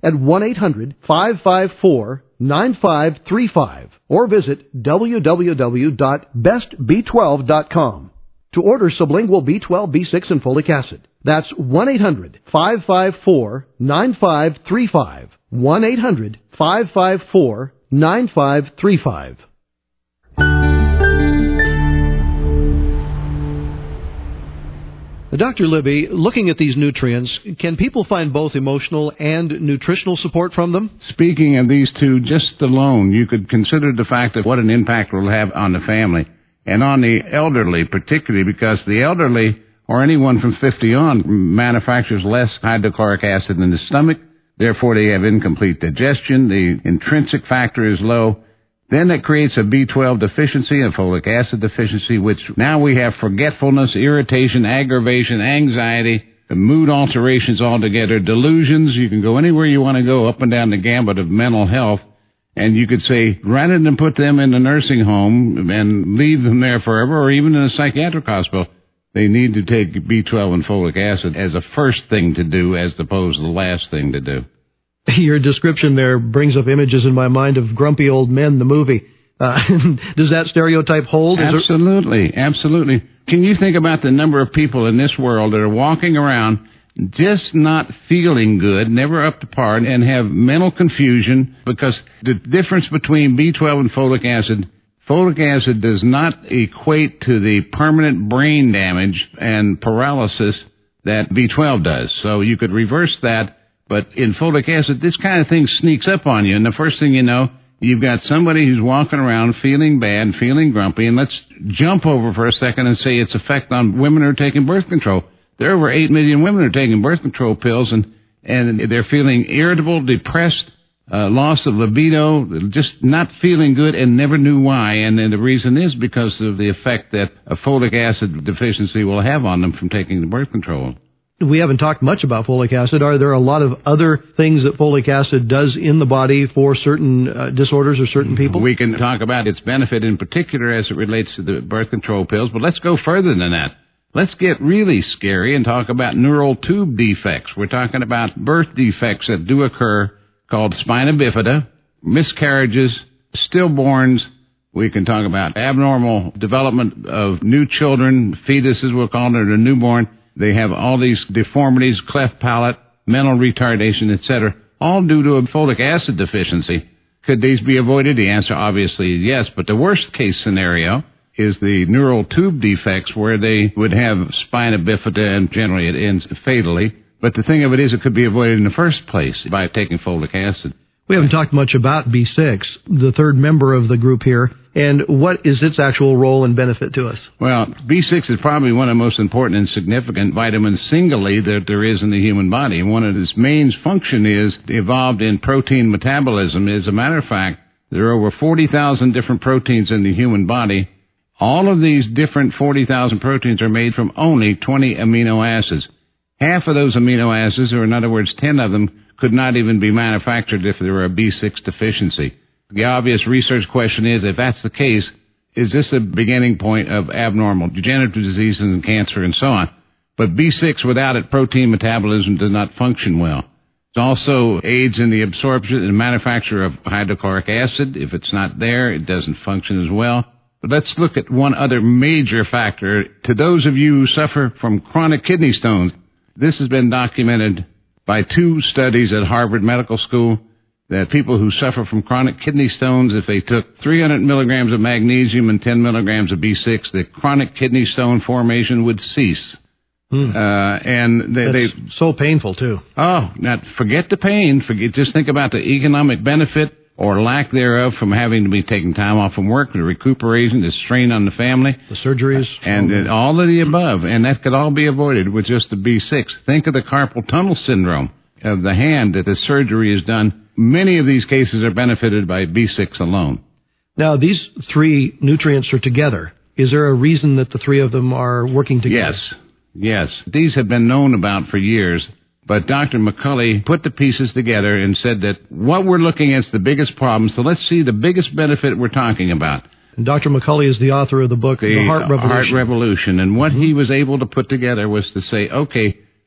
at one eight hundred, five five four, nine five three five or visit w w w dot best b twelve dot com to order sublingual B twelve, B six, and folic acid. That's one eight hundred, five five four, nine five three five. one eight hundred, five five four, nine five three five. Doctor Libby, looking at these nutrients, can people find both emotional and nutritional support from them? Speaking of these two, just alone, you could consider the fact of what an impact it will have on the family and on the elderly, particularly because the elderly or anyone from fifty on manufactures less hydrochloric acid in the stomach. Therefore, they have incomplete digestion. The intrinsic factor is low. Then it creates a B twelve deficiency, a folic acid deficiency, which now we have forgetfulness, irritation, aggravation, anxiety, mood alterations altogether, delusions. You can go anywhere you want to go up and down the gambit of mental health. And you could say, rather than put them in a nursing home and leave them there forever, or even in a psychiatric hospital, they need to take B twelve and folic acid as a first thing to do as opposed to the last thing to do. Your description there brings up images in my mind of Grumpy Old Men, the movie. Uh, does that stereotype hold? Is absolutely, there... absolutely. Can you think about the number of people in this world that are walking around just not feeling good, never up to par, and have mental confusion because the difference between B twelve and folic acid, folic acid does not equate to the permanent brain damage and paralysis that B twelve does. So you could reverse that. But in folic acid, this kind of thing sneaks up on you, and the first thing you know, you've got somebody who's walking around feeling bad, feeling grumpy, and let's jump over for a second and say its effect on women who are taking birth control. There are over eight million women who are taking birth control pills, and, and they're feeling irritable, depressed, uh, loss of libido, just not feeling good and never knew why. And then the reason is because of the effect that a folic acid deficiency will have on them from taking the birth control. We haven't talked much about folic acid. Are there a lot of other things that folic acid does in the body for certain uh, disorders or certain people? We can talk about its benefit in particular as it relates to the birth control pills, but let's go further than that. Let's get really scary and talk about neural tube defects. We're talking about birth defects that do occur called spina bifida, miscarriages, stillborns. We can talk about abnormal development of new children, fetuses, we'll call it, or newborn. They have all these deformities, cleft palate, mental retardation, et cetera, all due to a folic acid deficiency. Could these be avoided? The answer obviously is yes, but the worst case scenario is the neural tube defects where they would have spina bifida and generally it ends fatally. But the thing of it is it could be avoided in the first place by taking folic acid. We haven't talked much about B six, the third member of the group here, and what is its actual role and benefit to us? Well, B six is probably one of the most important and significant vitamins singly that there is in the human body. And one of its main function is evolved in protein metabolism. As a matter of fact, there are over forty thousand different proteins in the human body. All of these different forty thousand proteins are made from only twenty amino acids. Half of those amino acids, or in other words, ten of them, could not even be manufactured if there were a B six deficiency. The obvious research question is, if that's the case, is this a beginning point of abnormal degenerative diseases and cancer and so on? But B six, without it, protein metabolism does not function well. It also aids in the absorption and manufacture of hydrochloric acid. If it's not there, it doesn't function as well. But let's look at one other major factor. To those of you who suffer from chronic kidney stones, this has been documented by two studies at Harvard Medical School that people who suffer from chronic kidney stones, if they took three hundred milligrams of magnesium and ten milligrams of B six, the chronic kidney stone formation would cease. Hmm. Uh, and they, That's they so painful too. Oh, now forget the pain. Forget. Just think about the economic benefit or lack thereof from having to be taking time off from work, the recuperation, the strain on the family, the surgeries, and oh, uh, all of the above. And that could all be avoided with just the B six. Think of the carpal tunnel syndrome of the hand that the surgery is done. Many of these cases are benefited by B six alone. Now, these three nutrients are together. Is there a reason that the three of them are working together? Yes. Yes. These have been known about for years, but Doctor McCulley put the pieces together and said that what we're looking at is the biggest problem, so let's see the biggest benefit we're talking about. And Doctor McCulley is the author of the book, The, the Heart Revolution. Heart Revolution. And what mm-hmm. he was able to put together was to say, okay,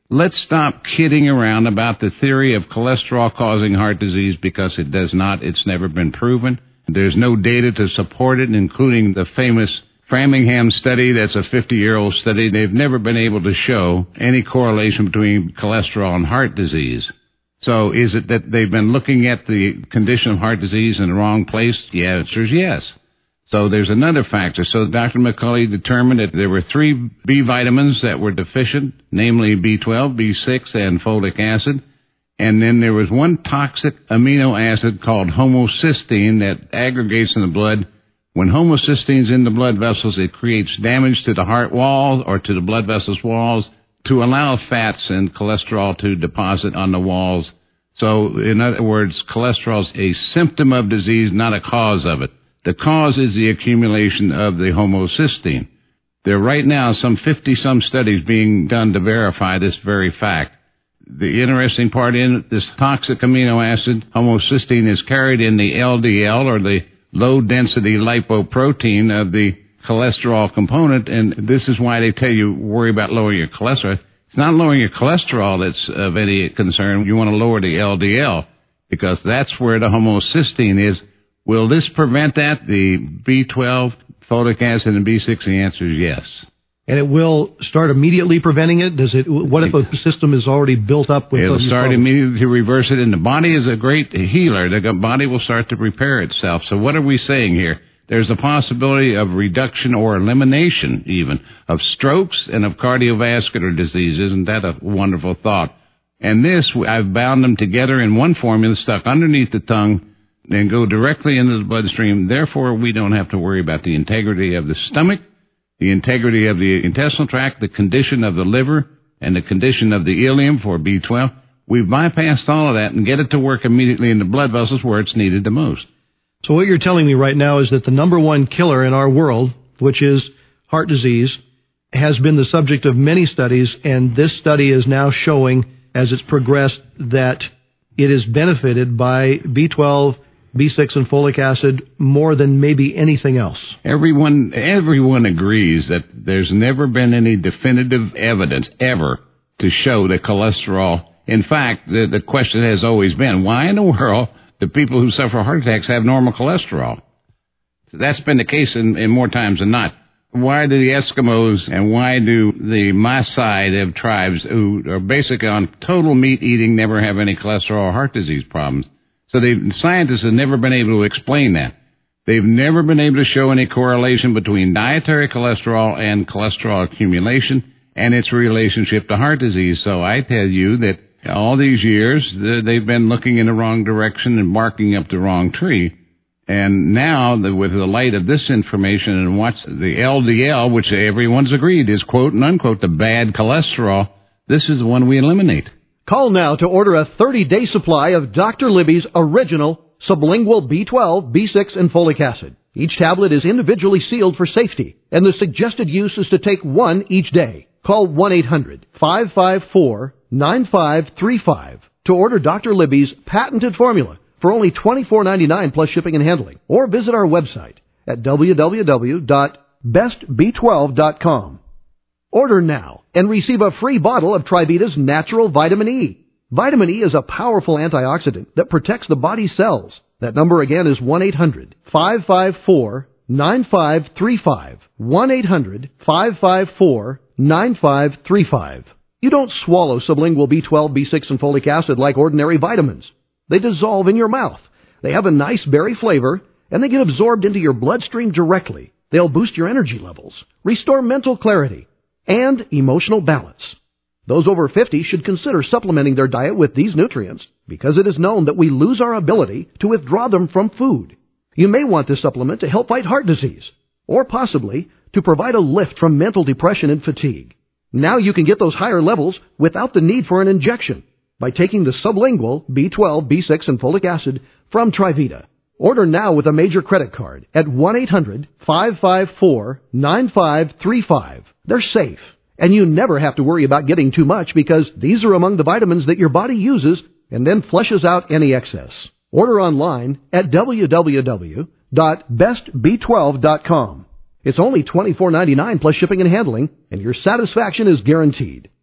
Let's stop kidding around about the theory of cholesterol causing heart disease, because it does not. It's never been proven. There's no data to support it, including the famous Framingham study. That's a fifty-year-old study. They've never been able to show any correlation between cholesterol and heart disease. So is it that they've been looking at the condition of heart disease in the wrong place? The answer is yes. So there's another factor. So Doctor McCulley determined that there were three B vitamins that were deficient, namely B twelve, B six, and folic acid. And then there was one toxic amino acid called homocysteine that aggregates in the blood. When homocysteine is in the blood vessels, it creates damage to the heart wall or to the blood vessels walls to allow fats and cholesterol to deposit on the walls. So, in other words, cholesterol is a symptom of disease, not a cause of it. The cause is the accumulation of the homocysteine. There are right now some fifty-some studies being done to verify this very fact. The interesting part in this toxic amino acid, homocysteine, is carried in the L D L, or the low-density lipoprotein of the cholesterol component, and this is why they tell you worry about lowering your cholesterol. It's not lowering your cholesterol that's of any concern. You want to lower the L D L, because that's where the homocysteine is. Will this prevent that, the B twelve, folic acid, and B six? The answer is yes. And it will start immediately preventing it? Does it? What if a system is already built up with? It'll start immediately to reverse it, and the body is a great healer. The body will start to repair itself. So what are we saying here? There's a possibility of reduction or elimination, even, of strokes and of cardiovascular disease. Isn't that a wonderful thought? And this, I've bound them together in one formula stuck underneath the tongue, and go directly into the bloodstream. Therefore, we don't have to worry about the integrity of the stomach, the integrity of the intestinal tract, the condition of the liver, and the condition of the ileum for B twelve. We've bypassed all of that and get it to work immediately in the blood vessels where it's needed the most. So what you're telling me right now is that the number one killer in our world, which is heart disease, has been the subject of many studies, and this study is now showing, as it's progressed, that it is benefited by B twelve, B six, and folic acid more than maybe anything else. Everyone, everyone agrees that there's never been any definitive evidence ever to show that cholesterol. In fact, the, the question has always been, why in the world do people who suffer heart attacks have normal cholesterol? That's been the case in, in more times than not. Why do the Eskimos and why do the Maasai of tribes who are basically on total meat eating never have any cholesterol or heart disease problems? So they, scientists have never been able to explain that. They've never been able to show any correlation between dietary cholesterol and cholesterol accumulation and its relationship to heart disease. So I tell you that all these years, they've been looking in the wrong direction and barking up the wrong tree. And now, with the light of this information and what's the L D L, which everyone's agreed is, quote and unquote, the bad cholesterol, this is the one we eliminate. Call now to order a thirty-day supply of Doctor Libby's original sublingual B twelve, B six, and folic acid. Each tablet is individually sealed for safety, and the suggested use is to take one each day. Call one eight hundred, five five four, nine five three five to order Doctor Libby's patented formula for only twenty-four ninety-nine plus shipping and handling, or visit our website at w w w dot best b twelve dot com. Order now and receive a free bottle of Trivita's natural vitamin E. Vitamin E is a powerful antioxidant that protects the body's cells. That number again is one eight hundred, five five four, nine five three five. one eight hundred, five five four, nine five three five. You don't swallow sublingual B twelve, B six, and folic acid like ordinary vitamins. They dissolve in your mouth. They have a nice berry flavor, and they get absorbed into your bloodstream directly. They'll boost your energy levels, restore mental clarity, and emotional balance. Those over fifty should consider supplementing their diet with these nutrients because it is known that we lose our ability to withdraw them from food. You may want this supplement to help fight heart disease, or possibly to provide a lift from mental depression and fatigue. Now you can get those higher levels without the need for an injection by taking the sublingual B twelve, B six, and folic acid from Trivita. Order now with a major credit card at one eight hundred, five five four, nine five three five. They're safe, and you never have to worry about getting too much because these are among the vitamins that your body uses and then flushes out any excess. Order online at w w w dot best b twelve dot com. It's only twenty-four ninety-nine plus shipping and handling, and your satisfaction is guaranteed.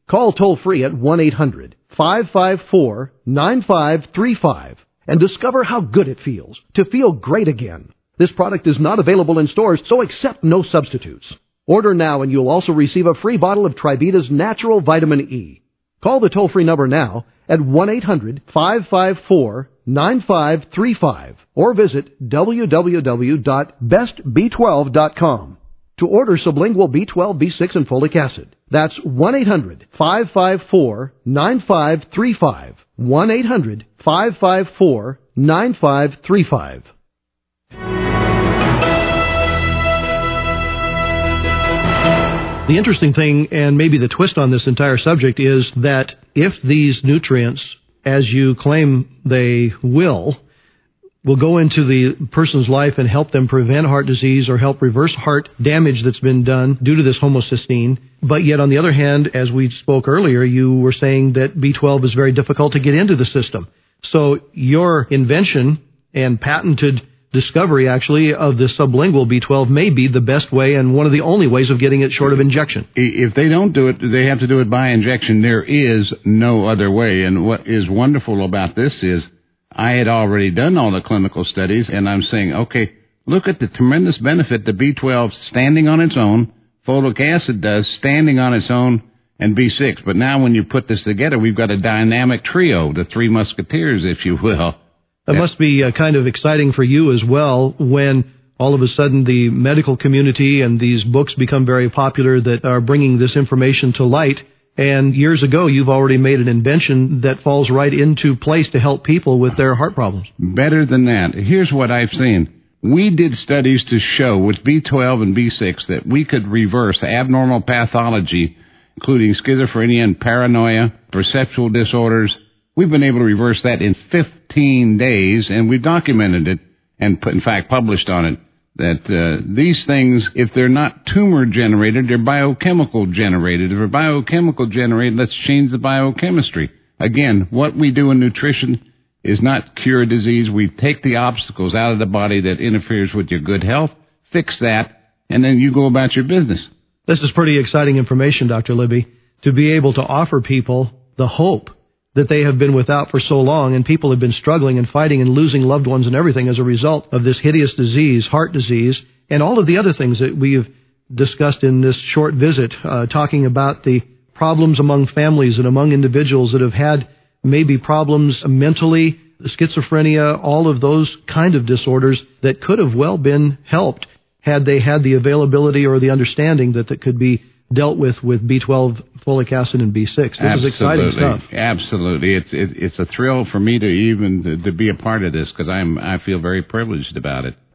Call toll-free at one eight hundred five five four nine five three five and discover how good it feels to feel great again. This product is not available in stores, so accept no substitutes. Order now and you'll also receive a free bottle of Trivita's Natural Vitamin E. Call the toll-free number now at one eight hundred five five four nine five three five or visit w w w dot best b twelve dot com to order sublingual B twelve, B six, and folic acid. That's one eight hundred five five four nine five three five. one eight hundred five five four nine five three five. The interesting thing, and maybe the twist on this entire subject, is that if these nutrients, as you claim they will, will go into the person's life and help them prevent heart disease or help reverse heart damage that's been done due to this homocysteine. But yet, on the other hand, as we spoke earlier, you were saying that B twelve is very difficult to get into the system. So your invention and patented discovery, actually, of the sublingual B twelve may be the best way and one of the only ways of getting it short of injection. If they don't do it, they have to do it by injection. There is no other way. And what is wonderful about this is I had already done all the clinical studies, and I'm saying, okay, look at the tremendous benefit the B twelve standing on its own, folic acid does standing on its own, and B six. But now when you put this together, we've got a dynamic trio, the Three Musketeers, if you will. It must be uh, kind of exciting for you as well when all of a sudden the medical community and these books become very popular that are bringing this information to light. And years ago, you've already made an invention that falls right into place to help people with their heart problems. Better than that. Here's what I've seen. We did studies to show with B twelve and B six that we could reverse abnormal pathology, including schizophrenia and paranoia, perceptual disorders. We've been able to reverse that in fifteen days, and we've documented it and, in fact, published on it, that uh, these things, if they're not tumor-generated, they're biochemical generated. If they're biochemical generated, let's change the biochemistry. Again, what we do in nutrition is not cure disease. We take the obstacles out of the body that interferes with your good health, fix that, and then you go about your business. This is pretty exciting information, Doctor Libby, to be able to offer people the hope that they have been without for so long, and people have been struggling and fighting and losing loved ones and everything as a result of this hideous disease, heart disease, and all of the other things that we have discussed in this short visit, uh, talking about the problems among families and among individuals that have had maybe problems mentally, schizophrenia, all of those kind of disorders that could have well been helped had they had the availability or the understanding that that could be dealt with with B twelve, folic acid, and B six. This Absolutely. is exciting stuff. Absolutely. It's it, it's a thrill for me to even to, to be a part of this because I'm I feel very privileged about it.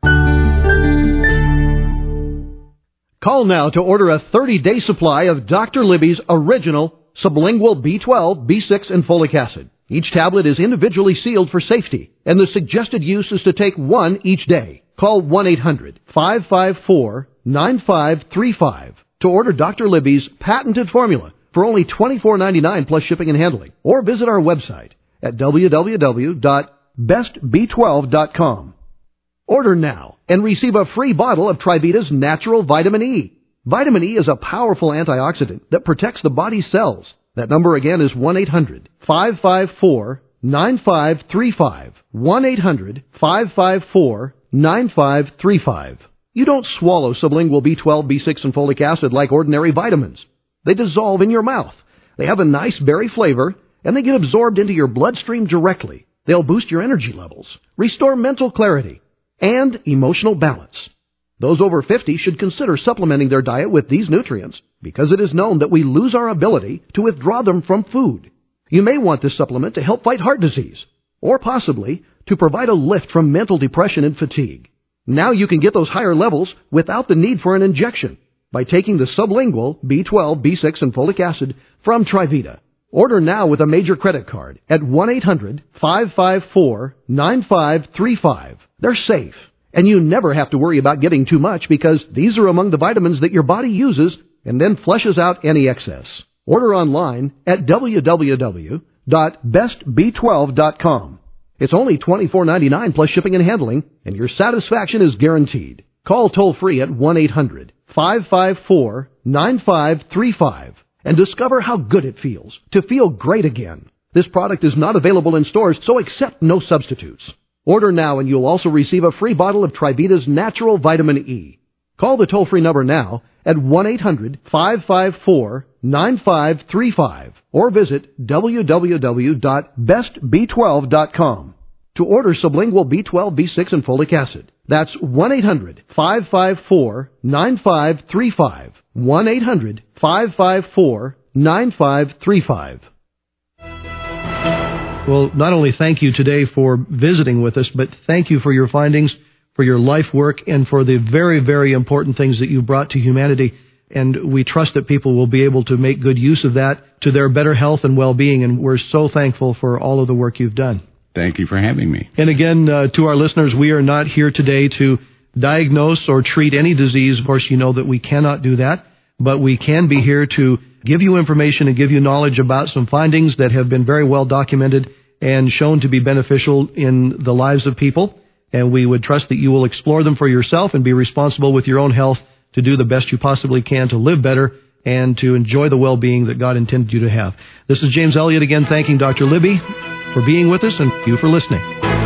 Call now to order a thirty-day supply of Doctor Libby's original sublingual B twelve, B six, and folic acid. Each tablet is individually sealed for safety, and the suggested use is to take one each day. Call one eight hundred five five four nine five three five to order Doctor Libby's patented formula for only twenty-four ninety-nine plus shipping and handling, or visit our website at w w w dot best b twelve dot com. Order now and receive a free bottle of Trivita's Natural Vitamin E. Vitamin E is a powerful antioxidant that protects the body's cells. That number again is one eight hundred five five four nine five three five. one eight hundred five five four nine five three five. You don't swallow sublingual B twelve, B six, and folic acid like ordinary vitamins. They dissolve in your mouth. They have a nice berry flavor, and they get absorbed into your bloodstream directly. They'll boost your energy levels, restore mental clarity, and emotional balance. Those over fifty should consider supplementing their diet with these nutrients because it is known that we lose our ability to withdraw them from food. You may want this supplement to help fight heart disease, or possibly to provide a lift from mental depression and fatigue. Now you can get those higher levels without the need for an injection by taking the sublingual B twelve, B six, and folic acid from Trivita. Order now with a major credit card at one eight hundred five five four nine five three five. They're safe, and you never have to worry about getting too much because these are among the vitamins that your body uses and then flushes out any excess. Order online at w w w dot best b twelve dot com. It's only twenty-four ninety-nine plus shipping and handling, and your satisfaction is guaranteed. Call toll-free at one eight hundred five five four nine five three five and discover how good it feels to feel great again. This product is not available in stores, so accept no substitutes. Order now and you'll also receive a free bottle of Trivita's Natural Vitamin E. Call the toll-free number now at one eight hundred five five four nine five three five or visit w w w dot best b twelve dot com to order sublingual B twelve, B six, and folic acid. That's one eight hundred five five four nine five three five. one eight hundred five five four nine five three five. Well, not only thank you today for visiting with us, but thank you for your findings, for your life work, and for the very, very important things that you brought to humanity. And we trust that people will be able to make good use of that to their better health and well-being. And we're so thankful for all of the work you've done. Thank you for having me. And again, uh, to our listeners, we are not here today to diagnose or treat any disease. Of course, you know that we cannot do that. But we can be here to give you information and give you knowledge about some findings that have been very well documented and shown to be beneficial in the lives of people. And we would trust that you will explore them for yourself and be responsible with your own health to do the best you possibly can to live better and to enjoy the well-being that God intended you to have. This is James Elliott again thanking Doctor Libby for being with us and you for listening.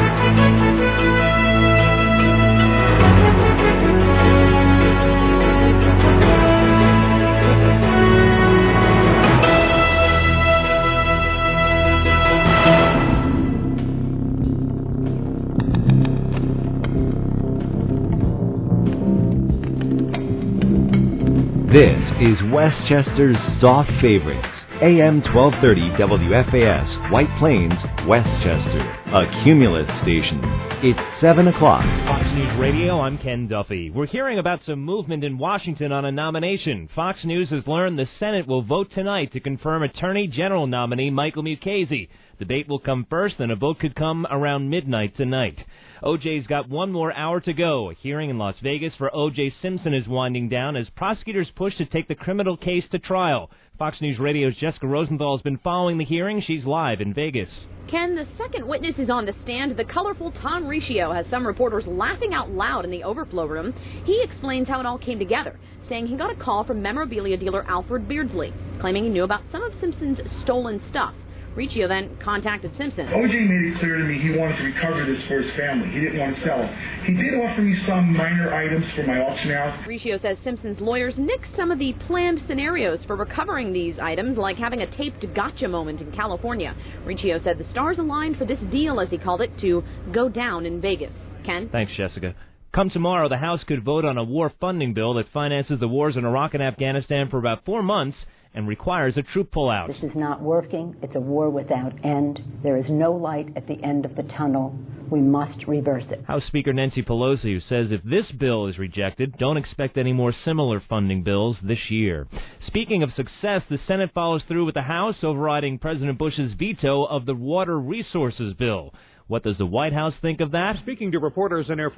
This is Westchester's Soft Favorites, A M twelve thirty W F A S, White Plains, Westchester, a Cumulus station. It's seven o'clock. Fox News Radio, I'm Ken Duffy. We're hearing about some movement in Washington on a nomination. Fox News has learned the Senate will vote tonight to confirm Attorney General nominee Michael Mukasey. Debate will come first, and a vote could come around midnight tonight. O J's got one more hour to go. A hearing in Las Vegas for O J Simpson is winding down as prosecutors push to take the criminal case to trial. Fox News Radio's Jessica Rosenthal has been following the hearing. She's live in Vegas. Ken, the second witness is on the stand. The colorful Tom Riccio has some reporters laughing out loud in the overflow room. He explains how it all came together, saying he got a call from memorabilia dealer Alfred Beardsley, claiming he knew about some of Simpson's stolen stuff. Riccio then contacted Simpson. O J made it clear to me he wanted to recover this for his family. He didn't want to sell it. He did offer me some minor items for my auction house. Riccio says Simpson's lawyers nixed some of the planned scenarios for recovering these items, like having a taped gotcha moment in California. Riccio said the stars aligned for this deal, as he called it, to go down in Vegas. Ken? Thanks, Jessica. Come tomorrow, the House could vote on a war funding bill that finances the wars in Iraq and Afghanistan for about four months and requires a troop pullout. This is not working. It's a war without end. There is no light at the end of the tunnel. We must reverse it. House Speaker Nancy Pelosi, who says if this bill is rejected, don't expect any more similar funding bills this year. Speaking of success, the Senate follows through with the House overriding President Bush's veto of the Water Resources Bill. What does the White House think of that? Speaking to reporters in Air